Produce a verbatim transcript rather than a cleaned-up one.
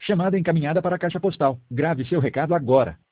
Chamada encaminhada para a caixa postal. Grave seu recado agora.